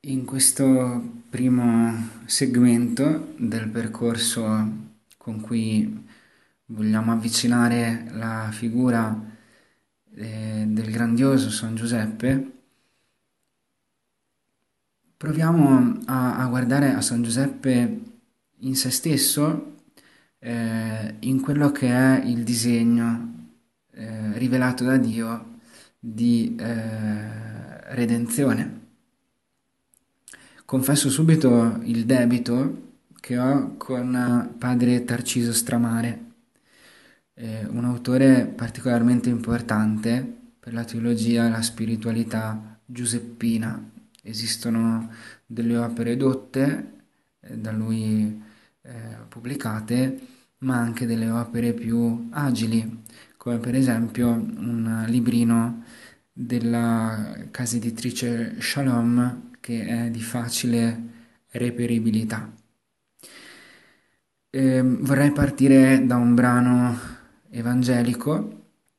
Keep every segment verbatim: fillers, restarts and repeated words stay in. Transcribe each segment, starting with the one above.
In questo primo segmento del percorso con cui vogliamo avvicinare la figura eh, del grandioso San Giuseppe, proviamo a, a guardare a San Giuseppe in se stesso, eh, in quello che è il disegno eh, rivelato da Dio di eh, redenzione. Confesso subito il debito che ho con padre Tarciso Stramare, eh, un autore particolarmente importante per la teologia e la spiritualità giuseppina. Esistono delle opere dotte eh, da lui eh, pubblicate, ma anche delle opere più agili, come per esempio un librino della casa editrice Shalom che è di facile reperibilità. Eh, vorrei partire da un brano evangelico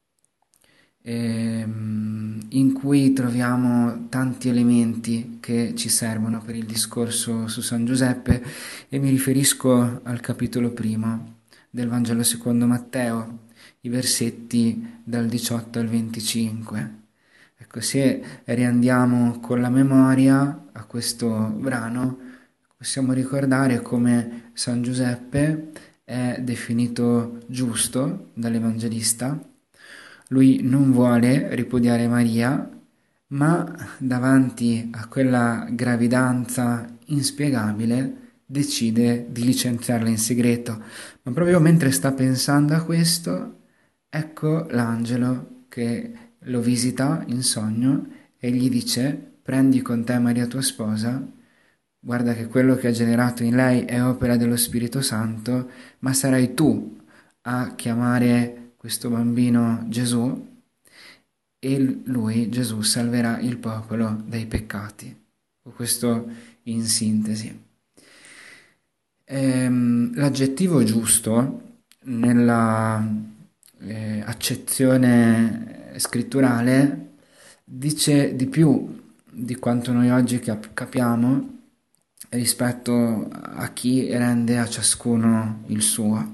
ehm, in cui troviamo tanti elementi che ci servono per il discorso su San Giuseppe e mi riferisco al capitolo primo del Vangelo secondo Matteo, i versetti dal diciotto al venticinque. Ecco, se riandiamo con la memoria a questo brano, possiamo ricordare come San Giuseppe è definito giusto dall'Evangelista. Lui non vuole ripudiare Maria, ma davanti a quella gravidanza inspiegabile decide di licenziarla in segreto. Ma proprio mentre sta pensando a questo, ecco l'angelo che lo visita in sogno e gli dice: prendi con te Maria tua sposa, guarda che quello che ha generato in lei è opera dello Spirito Santo, ma sarai tu a chiamare questo bambino Gesù e lui, Gesù, salverà il popolo dai peccati. Questo in sintesi. Ehm, l'aggettivo giusto nella eh, accezione scritturale dice di più di quanto noi oggi cap- capiamo rispetto a chi rende a ciascuno il suo.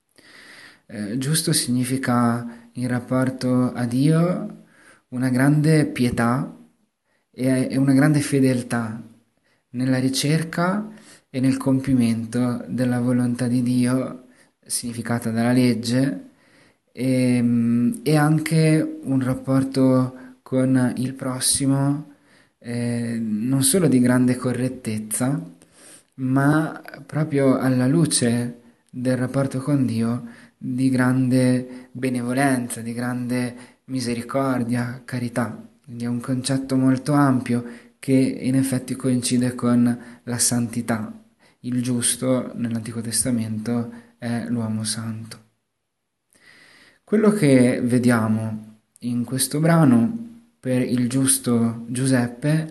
Eh, giusto significa in rapporto a Dio una grande pietà e, e una grande fedeltà nella ricerca e nel compimento della volontà di Dio significata dalla legge e, e anche un rapporto con il prossimo eh, non solo di grande correttezza, ma proprio alla luce del rapporto con Dio di grande benevolenza, di grande misericordia, carità. Quindi è un concetto molto ampio che in effetti coincide con la santità. Il giusto nell'Antico Testamento è l'uomo santo. Quello che vediamo in questo brano per il giusto Giuseppe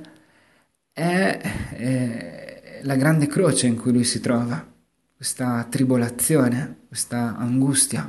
è eh, la grande croce in cui lui si trova, questa tribolazione, questa angustia.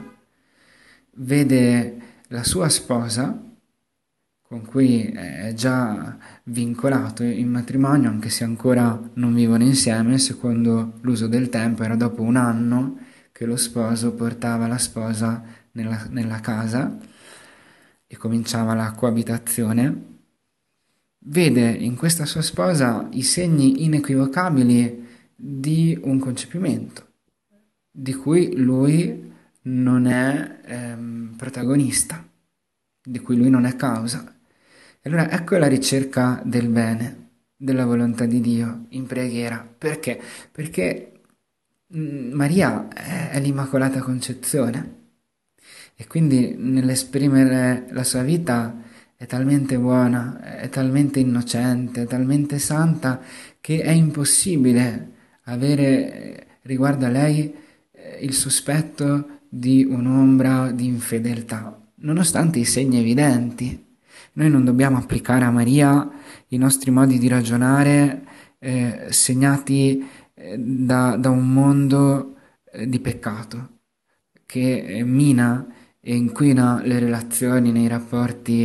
Vede la sua sposa, con cui è già vincolato in matrimonio, anche se ancora non vivono insieme, secondo l'uso del tempo era dopo un anno che lo sposo portava la sposa nella, nella casa e cominciava la coabitazione. Vede in questa sua sposa i segni inequivocabili di un concepimento, di cui lui non è ehm, protagonista, di cui lui non è causa. E allora ecco la ricerca del bene, della volontà di Dio in preghiera. Perché? Perché mm, Maria è, è l'Immacolata Concezione e quindi nell'esprimere la sua vita è talmente buona, è talmente innocente, è talmente santa che è impossibile avere eh, riguardo a lei eh, il sospetto di un'ombra di infedeltà, nonostante i segni evidenti. Noi non dobbiamo applicare a Maria i nostri modi di ragionare eh, segnati eh, da, da un mondo eh, di peccato che eh, mina e inquina le relazioni nei rapporti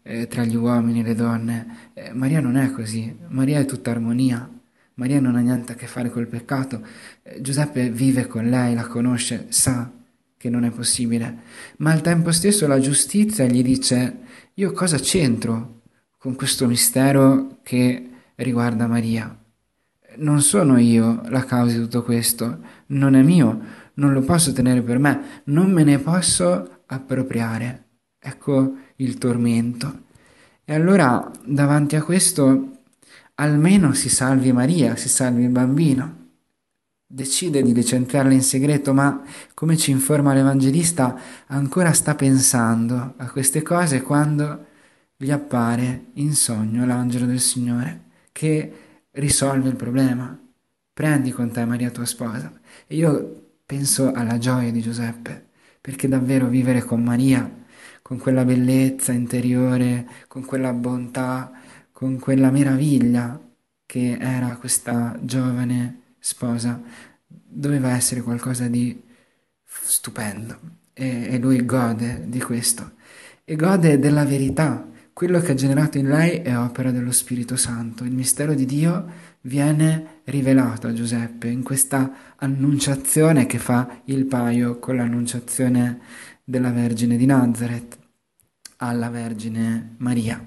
eh, tra gli uomini e le donne. Eh, Maria non è così, Maria è tutta armonia, Maria non ha niente a che fare col peccato. Eh, Giuseppe vive con lei, la conosce, sa che non è possibile, ma al tempo stesso la giustizia gli dice: io cosa c'entro con questo mistero che riguarda Maria? Non sono io la causa di tutto questo, non è mio, non lo posso tenere per me, non me ne posso appropriare. Ecco il tormento. E allora, davanti a questo, almeno si salvi Maria, si salvi il bambino. Decide di licenziarla in segreto, ma come ci informa l'Evangelista, ancora sta pensando a queste cose quando gli appare in sogno l'angelo del Signore che risolve il problema. Prendi con te Maria tua sposa. E io penso alla gioia di Giuseppe, perché davvero vivere con Maria, con quella bellezza interiore, con quella bontà, con quella meraviglia che era questa giovane sposa, doveva essere qualcosa di stupendo. E, e lui gode di questo. E gode della verità. Quello che ha generato in lei è opera dello Spirito Santo. Il mistero di Dio viene rivelato a Giuseppe in questa annunciazione che fa il paio con l'annunciazione della Vergine di Nazareth alla Vergine Maria.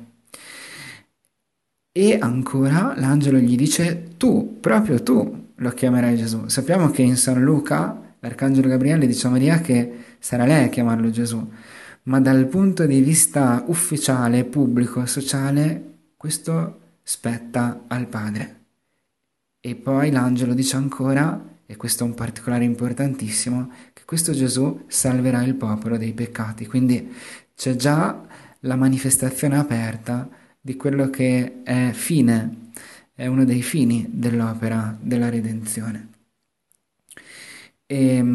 E ancora l'angelo gli dice: tu, proprio tu lo chiamerai Gesù. Sappiamo che in San Luca l'arcangelo Gabriele dice a Maria che sarà lei a chiamarlo Gesù, ma dal punto di vista ufficiale, pubblico, sociale, questo spetta al Padre. E poi l'angelo dice ancora, e questo è un particolare importantissimo, che questo Gesù salverà il popolo dei peccati. Quindi c'è già la manifestazione aperta di quello che è fine, è uno dei fini dell'opera della redenzione. E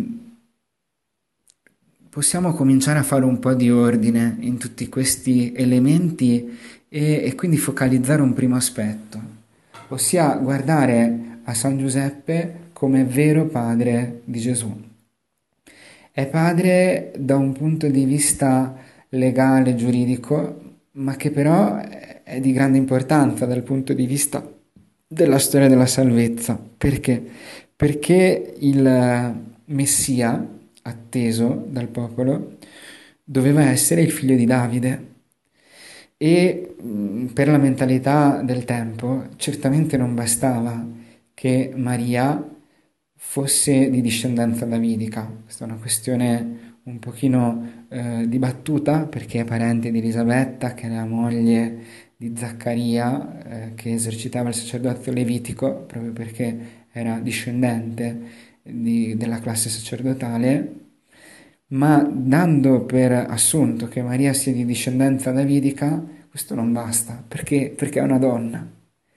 possiamo cominciare a fare un po' di ordine in tutti questi elementi e, e quindi focalizzare un primo aspetto, ossia guardare a San Giuseppe come vero padre di Gesù. È padre da un punto di vista legale, giuridico, ma che però è di grande importanza dal punto di vista della storia della salvezza. Perché? Perché il Messia, atteso dal popolo, doveva essere il figlio di Davide. E mh, per la mentalità del tempo certamente non bastava che Maria fosse di discendenza davidica. Questa è una questione un pochino eh, dibattuta perché è parente di Elisabetta, che è la moglie di Zaccaria, eh, che esercitava il sacerdozio levitico proprio perché era discendente di- della classe sacerdotale, ma dando per assunto che Maria sia di discendenza davidica, questo non basta, perché, perché è una donna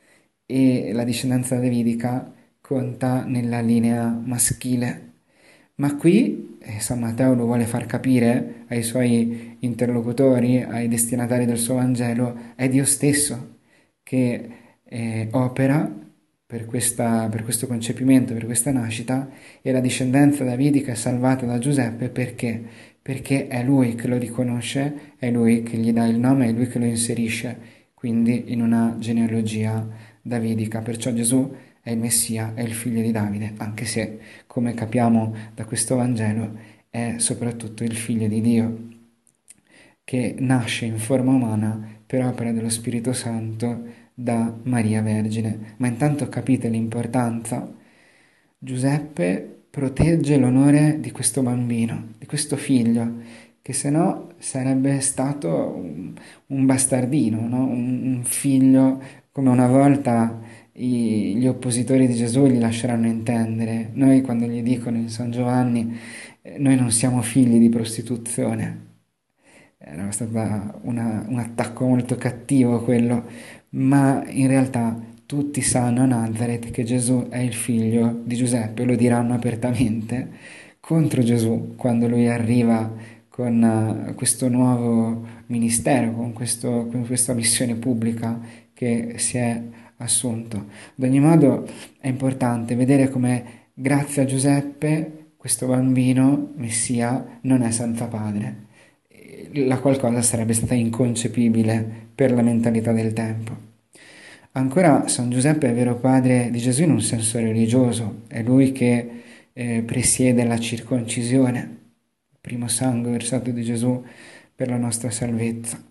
e la discendenza davidica conta nella linea maschile. Ma qui eh, San Matteo lo vuole far capire ai suoi interlocutori, ai destinatari del suo Vangelo, è Dio stesso che eh, opera per, questa, per questo concepimento, per questa nascita, e la discendenza davidica è salvata da Giuseppe perché? Perché è lui che lo riconosce, è lui che gli dà il nome, è lui che lo inserisce, quindi in una genealogia davidica. Perciò Gesù è il Messia, è il figlio di Davide, anche se, come capiamo da questo Vangelo, è soprattutto il figlio di Dio, che nasce in forma umana per opera dello Spirito Santo da Maria Vergine. Ma intanto capite l'importanza. Giuseppe protegge l'onore di questo bambino, di questo figlio, che se no sarebbe stato un, un bastardino, no? un, un figlio come una volta i- gli oppositori di Gesù gli lasceranno intendere. Noi quando gli dicono in San Giovanni, eh, noi non siamo figli di prostituzione. Era stato una- un attacco molto cattivo quello, ma in realtà tutti sanno a Nazareth che Gesù è il figlio di Giuseppe, lo diranno apertamente contro Gesù quando lui arriva con eh, questo nuovo ministero, con, questo- con questa missione pubblica che si è assunto. Ad ogni modo è importante vedere come grazie a Giuseppe questo bambino, Messia, non è senza padre. la qual cosa sarebbe stata inconcepibile per la mentalità del tempo. Ancora, San Giuseppe è vero padre di Gesù in un senso religioso, è lui che eh, presiede la circoncisione, il primo sangue versato di Gesù per la nostra salvezza.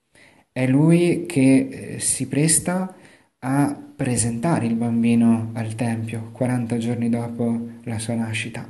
È lui che eh, si presta a presentare il bambino al Tempio quaranta giorni dopo la sua nascita.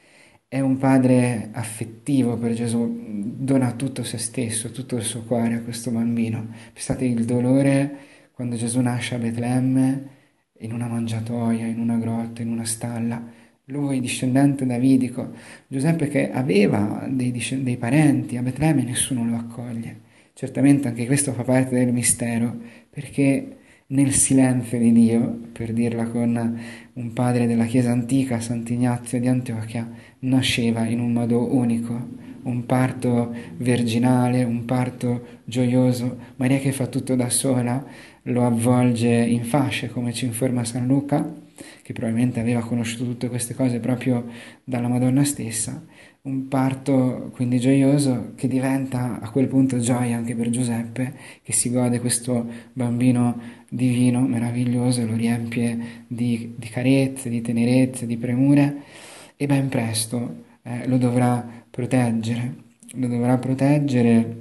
È un padre affettivo per Gesù, dona tutto se stesso, tutto il suo cuore a questo bambino. Pensate il dolore quando Gesù nasce a Betlemme, in una mangiatoia, in una grotta, in una stalla. Lui, discendente davidico, Giuseppe che aveva dei, discend- dei parenti a Betlemme, nessuno lo accoglie. Certamente anche questo fa parte del mistero, perché nel silenzio di Dio, per dirla con un padre della Chiesa antica, Sant'Ignazio di Antiochia, nasceva in un modo unico, un parto virginale, un parto gioioso. Maria che fa tutto da sola, lo avvolge in fasce, come ci informa San Luca, che probabilmente aveva conosciuto tutte queste cose proprio dalla Madonna stessa. Un parto quindi gioioso che diventa a quel punto gioia anche per Giuseppe, che si gode questo bambino divino, meraviglioso, e lo riempie di, di carezze, di tenerezze, di premure, e ben presto eh, lo dovrà proteggere, lo dovrà proteggere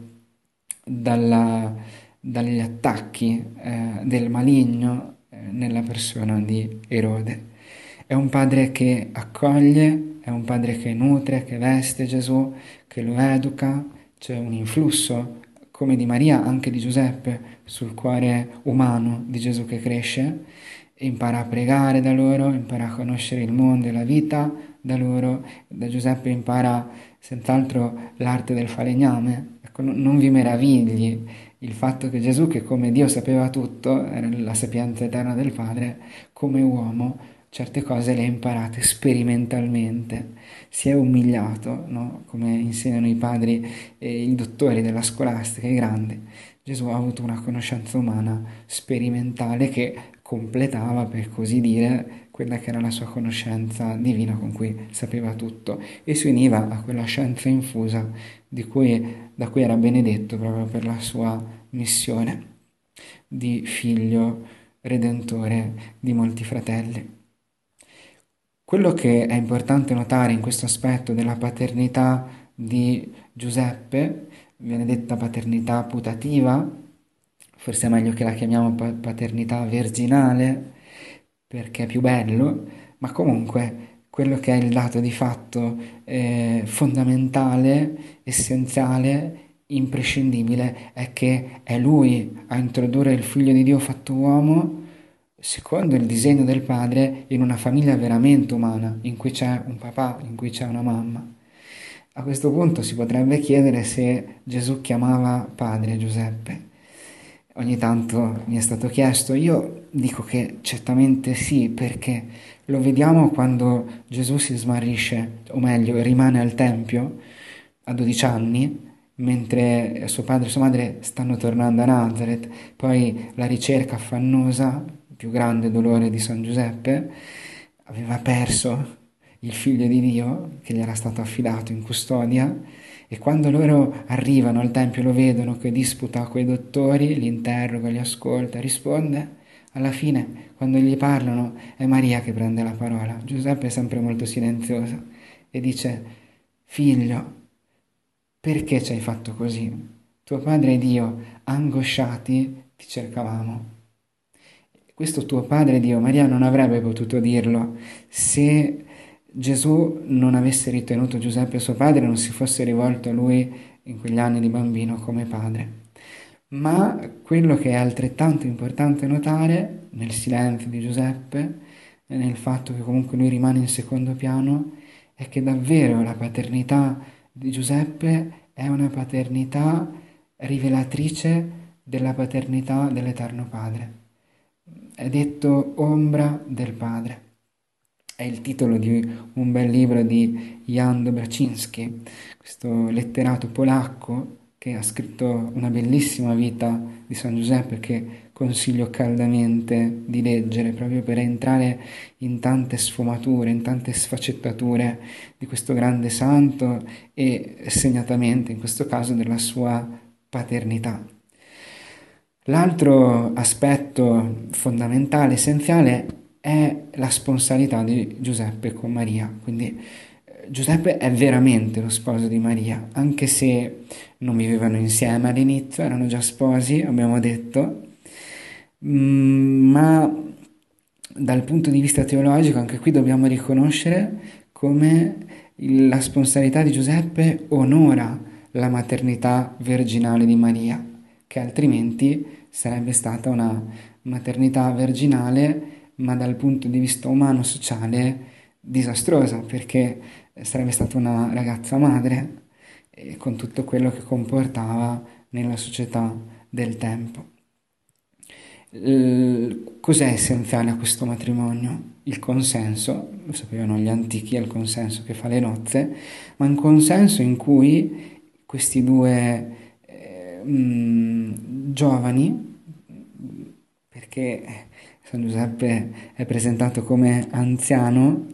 dalla- dagli attacchi eh, del maligno eh, nella persona di Erode. È un padre che accoglie, è un padre che nutre, che veste Gesù, che lo educa, c'è un influsso, come di Maria, anche di Giuseppe, sul cuore umano di Gesù che cresce, e impara a pregare da loro, impara a conoscere il mondo e la vita da loro. Da Giuseppe impara senz'altro l'arte del falegname. Ecco, non non vi meravigli il fatto che Gesù, che come Dio sapeva tutto, era la sapienza eterna del Padre, come uomo certe cose le ha imparate sperimentalmente, si è umiliato, no? Come insegnano i padri e i dottori della scolastica, i grandi. Gesù ha avuto una conoscenza umana sperimentale che completava, per così dire, quella che era la sua conoscenza divina con cui sapeva tutto e si univa a quella scienza infusa di cui, da cui era benedetto proprio per la sua missione di figlio redentore di molti fratelli. Quello che è importante notare in questo aspetto della paternità di Giuseppe, viene detta paternità putativa, forse è meglio che la chiamiamo pa- paternità virginale, perché è più bello, ma comunque quello che è il dato di fatto eh, fondamentale, essenziale, imprescindibile, è che è lui a introdurre il figlio di Dio fatto uomo secondo il disegno del padre in una famiglia veramente umana, in cui c'è un papà, in cui c'è una mamma. A questo punto si potrebbe chiedere se Gesù chiamava padre Giuseppe. Ogni tanto mi è stato chiesto, io dico che certamente sì, perché lo vediamo quando Gesù si smarrisce, o meglio, rimane al Tempio a dodici anni, mentre suo padre e sua madre stanno tornando a Nazareth, poi la ricerca affannosa, il più grande dolore di San Giuseppe, aveva perso il figlio di Dio che gli era stato affidato in custodia, e quando loro arrivano al tempio lo vedono che disputa coi dottori, li interroga, li ascolta, risponde. Alla fine, quando gli parlano, è Maria che prende la parola. Giuseppe è sempre molto silenzioso e dice: Figlio, perché ci hai fatto così? Tuo padre ed io, angosciati, ti cercavamo. Questo tuo padre Dio, Maria non avrebbe potuto dirlo se Gesù non avesse ritenuto Giuseppe suo padre e non si fosse rivolto a lui in quegli anni di bambino come padre. Ma quello che è altrettanto importante notare nel silenzio di Giuseppe e nel fatto che comunque lui rimane in secondo piano è che davvero la paternità di Giuseppe è una paternità rivelatrice della paternità dell'Eterno Padre. È detto ombra del padre. È il titolo di un bel libro di Jan Dobraczynski, questo letterato polacco che che ha scritto una bellissima vita di San Giuseppe che consiglio caldamente di leggere proprio per entrare in tante sfumature, in tante sfaccettature di questo grande santo e segnatamente in questo caso della sua paternità. L'altro aspetto fondamentale, essenziale, è la sponsalità di Giuseppe con Maria. Quindi eh, Giuseppe è veramente lo sposo di Maria, anche se non vivevano insieme all'inizio, erano già sposi, abbiamo detto, Mm, ma dal punto di vista teologico anche qui dobbiamo riconoscere come il- la sponsalità di Giuseppe onora la maternità virginale di Maria, che altrimenti sarebbe stata una maternità virginale, ma dal punto di vista umano-sociale disastrosa, perché sarebbe stata una ragazza madre, e con tutto quello che comportava nella società del tempo. Eh, Cos'è essenziale a questo matrimonio? Il consenso, lo sapevano gli antichi, è il consenso che fa le nozze, ma un consenso in cui questi due eh, mh, giovani, perché San Giuseppe è presentato come anziano,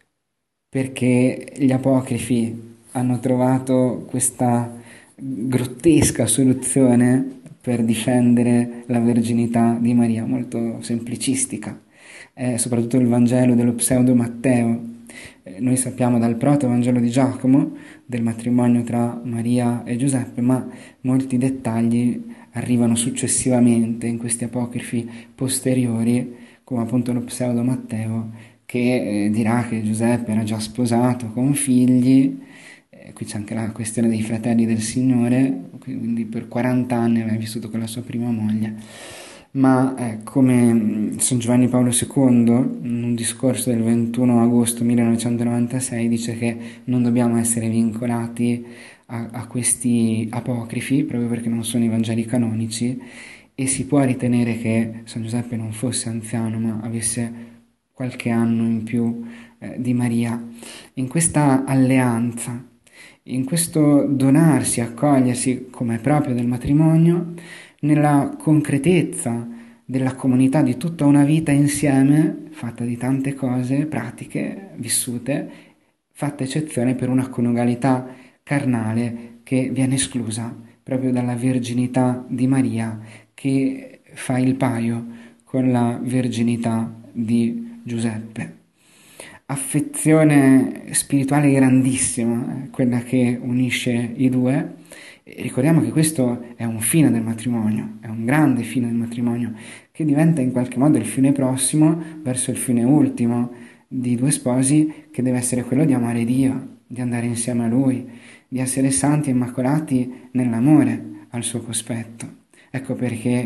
perché gli apocrifi hanno trovato questa grottesca soluzione per difendere la verginità di Maria, molto semplicistica. È soprattutto il Vangelo dello pseudo Matteo. Eh, Noi sappiamo dal proto-Vangelo di Giacomo del matrimonio tra Maria e Giuseppe, ma molti dettagli arrivano successivamente in questi apocrifi posteriori, come appunto lo pseudo Matteo, che eh, dirà che Giuseppe era già sposato con figli. Eh, qui c'è anche la questione dei fratelli del Signore, quindi per quaranta anni aveva vissuto con la sua prima moglie. Ma eh, come mh, San Giovanni Paolo secondo, in un discorso del ventuno agosto millenovecentonovantasei, dice che non dobbiamo essere vincolati a, a questi apocrifi, proprio perché non sono i Vangeli canonici, e si può ritenere che San Giuseppe non fosse anziano, ma avesse qualche anno in più eh, di Maria. In questa alleanza, in questo donarsi, accogliersi come proprio del matrimonio, nella concretezza della comunità di tutta una vita insieme, fatta di tante cose pratiche, vissute, fatta eccezione per una coniugalità carnale che viene esclusa proprio dalla verginità di Maria, che fa il paio con la verginità di Giuseppe. Affezione spirituale grandissima, eh, quella che unisce i due. E ricordiamo che questo è un fine del matrimonio, è un grande fine del matrimonio, che diventa in qualche modo il fine prossimo verso il fine ultimo di due sposi, che deve essere quello di amare Dio, di andare insieme a Lui, di essere santi e immacolati nell'amore al suo cospetto. Ecco perché